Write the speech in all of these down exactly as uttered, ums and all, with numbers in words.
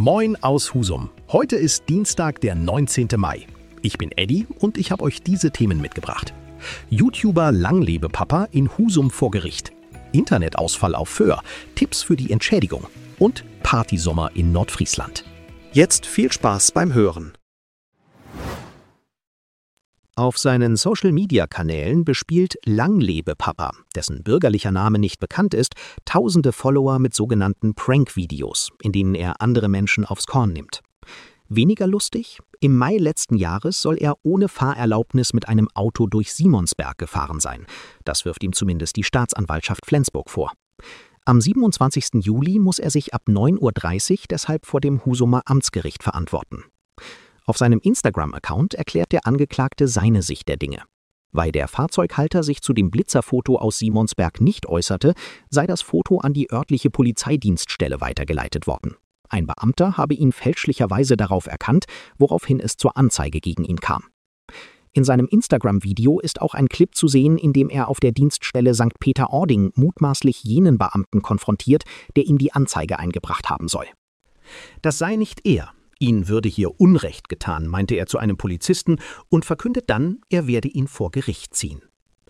Moin aus Husum. Heute ist Dienstag, der neunzehnten Mai. Ich bin Eddie und ich habe euch diese Themen mitgebracht. YouTuber Langlebepapa in Husum vor Gericht. Internetausfall auf Föhr. Tipps für die Entschädigung. Und Partysommer in Nordfriesland. Jetzt viel Spaß beim Hören. Auf seinen Social-Media-Kanälen bespielt Langlebepapa, dessen bürgerlicher Name nicht bekannt ist, tausende Follower mit sogenannten Prank-Videos, in denen er andere Menschen aufs Korn nimmt. Weniger lustig? Im Mai letzten Jahres soll er ohne Fahrerlaubnis mit einem Auto durch Simonsberg gefahren sein. Das wirft ihm zumindest die Staatsanwaltschaft Flensburg vor. Am siebenundzwanzigsten Juli muss er sich ab neun Uhr dreißig deshalb vor dem Husumer Amtsgericht verantworten. Auf seinem Instagram-Account erklärt der Angeklagte seine Sicht der Dinge. Weil der Fahrzeughalter sich zu dem Blitzerfoto aus Simonsberg nicht äußerte, sei das Foto an die örtliche Polizeidienststelle weitergeleitet worden. Ein Beamter habe ihn fälschlicherweise darauf erkannt, woraufhin es zur Anzeige gegen ihn kam. In seinem Instagram-Video ist auch ein Clip zu sehen, in dem er auf der Dienststelle Sankt Peter-Ording mutmaßlich jenen Beamten konfrontiert, der ihm die Anzeige eingebracht haben soll. Das sei nicht er. Ihn würde hier Unrecht getan, meinte er zu einem Polizisten und verkündet dann, er werde ihn vor Gericht ziehen.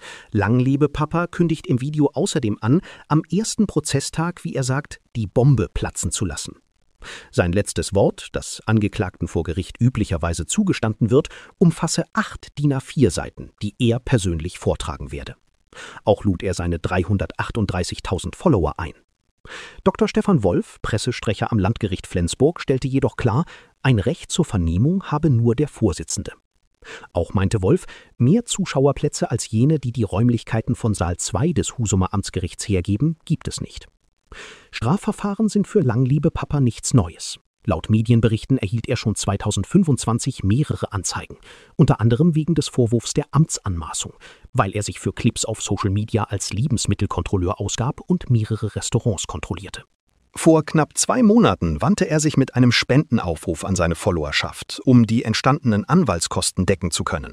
Langlebepapa kündigt im Video außerdem an, am ersten Prozesstag, wie er sagt, die Bombe platzen zu lassen. Sein letztes Wort, das Angeklagten vor Gericht üblicherweise zugestanden wird, umfasse acht DIN A vier Seiten, die er persönlich vortragen werde. Auch lud er seine dreihundertachtunddreißigtausend Follower ein. Doktor Stefan Wolf, Pressesprecher am Landgericht Flensburg, stellte jedoch klar, ein Recht zur Vernehmung habe nur der Vorsitzende. Auch meinte Wolf, mehr Zuschauerplätze als jene, die die Räumlichkeiten von Saal zwei des Husumer Amtsgerichts hergeben, gibt es nicht. Strafverfahren sind für Langlebepapa nichts Neues. Laut Medienberichten erhielt er schon zweitausendfünfundzwanzig mehrere Anzeigen, unter anderem wegen des Vorwurfs der Amtsanmaßung, weil er sich für Clips auf Social Media als Lebensmittelkontrolleur ausgab und mehrere Restaurants kontrollierte. Vor knapp zwei Monaten wandte er sich mit einem Spendenaufruf an seine Followerschaft, um die entstandenen Anwaltskosten decken zu können.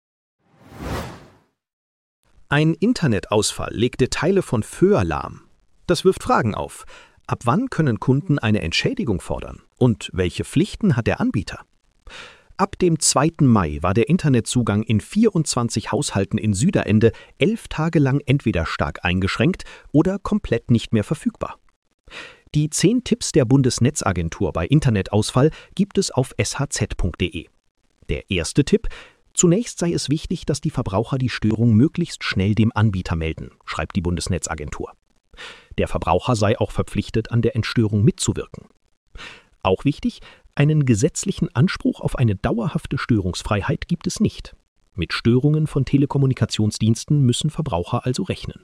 Ein Internetausfall legte Teile von Föhr lahm. Das wirft Fragen auf. Ab wann können Kunden eine Entschädigung fordern? Und welche Pflichten hat der Anbieter? Ab dem zweiten Mai war der Internetzugang in vierundzwanzig Haushalten in Süderende elf Tage lang entweder stark eingeschränkt oder komplett nicht mehr verfügbar. Die zehn Tipps der Bundesnetzagentur bei Internetausfall gibt es auf s h z punkt d e. Der erste Tipp: Zunächst sei es wichtig, dass die Verbraucher die Störung möglichst schnell dem Anbieter melden, schreibt die Bundesnetzagentur. Der Verbraucher sei auch verpflichtet, an der Entstörung mitzuwirken. Auch wichtig, einen gesetzlichen Anspruch auf eine dauerhafte Störungsfreiheit gibt es nicht. Mit Störungen von Telekommunikationsdiensten müssen Verbraucher also rechnen.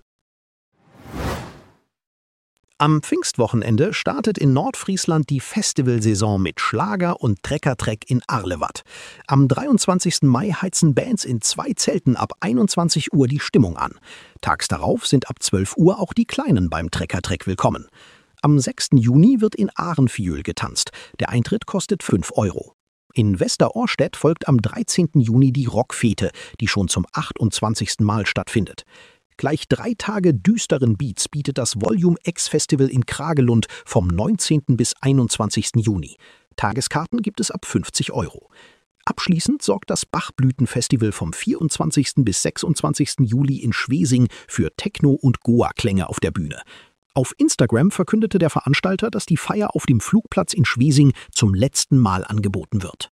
Am Pfingstwochenende startet in Nordfriesland die Festivalsaison mit Schlager und Treckertreck in Arlewatt. Am dreiundzwanzigsten Mai heizen Bands in zwei Zelten ab einundzwanzig Uhr die Stimmung an. Tags darauf sind ab zwölf Uhr auch die Kleinen beim Treckertreck willkommen. Am sechsten Juni wird in Ahrenfjöl getanzt. Der Eintritt kostet fünf Euro. In Westerohrstedt folgt am dreizehnten Juni die Rockfete, die schon zum achtundzwanzigsten Mal stattfindet. Gleich drei Tage düsteren Beats bietet das Volume X Festival in Kragelund vom neunzehnten bis einundzwanzigsten Juni. Tageskarten gibt es ab fünfzig Euro. Abschließend sorgt das Bachblütenfestival vom vierundzwanzigsten bis sechsundzwanzigsten Juli in Schwesing für Techno- und Goa-Klänge auf der Bühne. Auf Instagram verkündete der Veranstalter, dass die Feier auf dem Flugplatz in Schwesing zum letzten Mal angeboten wird.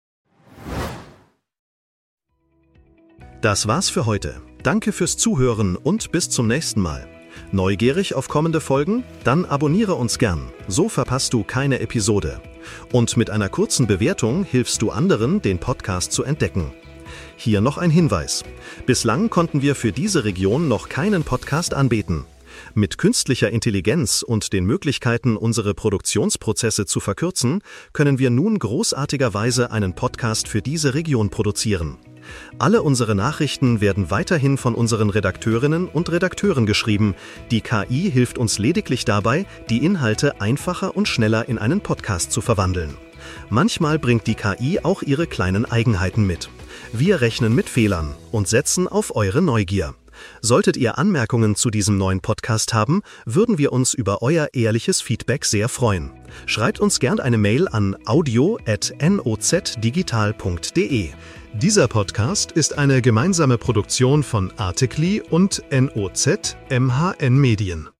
Das war's für heute. Danke fürs Zuhören und bis zum nächsten Mal. Neugierig auf kommende Folgen? Dann abonniere uns gern, so verpasst du keine Episode. Und mit einer kurzen Bewertung hilfst du anderen, den Podcast zu entdecken. Hier noch ein Hinweis. Bislang konnten wir für diese Region noch keinen Podcast anbieten. Mit künstlicher Intelligenz und den Möglichkeiten, unsere Produktionsprozesse zu verkürzen, können wir nun großartigerweise einen Podcast für diese Region produzieren. Alle unsere Nachrichten werden weiterhin von unseren Redakteurinnen und Redakteuren geschrieben. Die K I hilft uns lediglich dabei, die Inhalte einfacher und schneller in einen Podcast zu verwandeln. Manchmal bringt die K I auch ihre kleinen Eigenheiten mit. Wir rechnen mit Fehlern und setzen auf eure Neugier. Solltet ihr Anmerkungen zu diesem neuen Podcast haben, würden wir uns über euer ehrliches Feedback sehr freuen. Schreibt uns gern eine Mail an audio at nozdigital punkt de. Dieser Podcast ist eine gemeinsame Produktion von Articly und N O Z M H N Medien.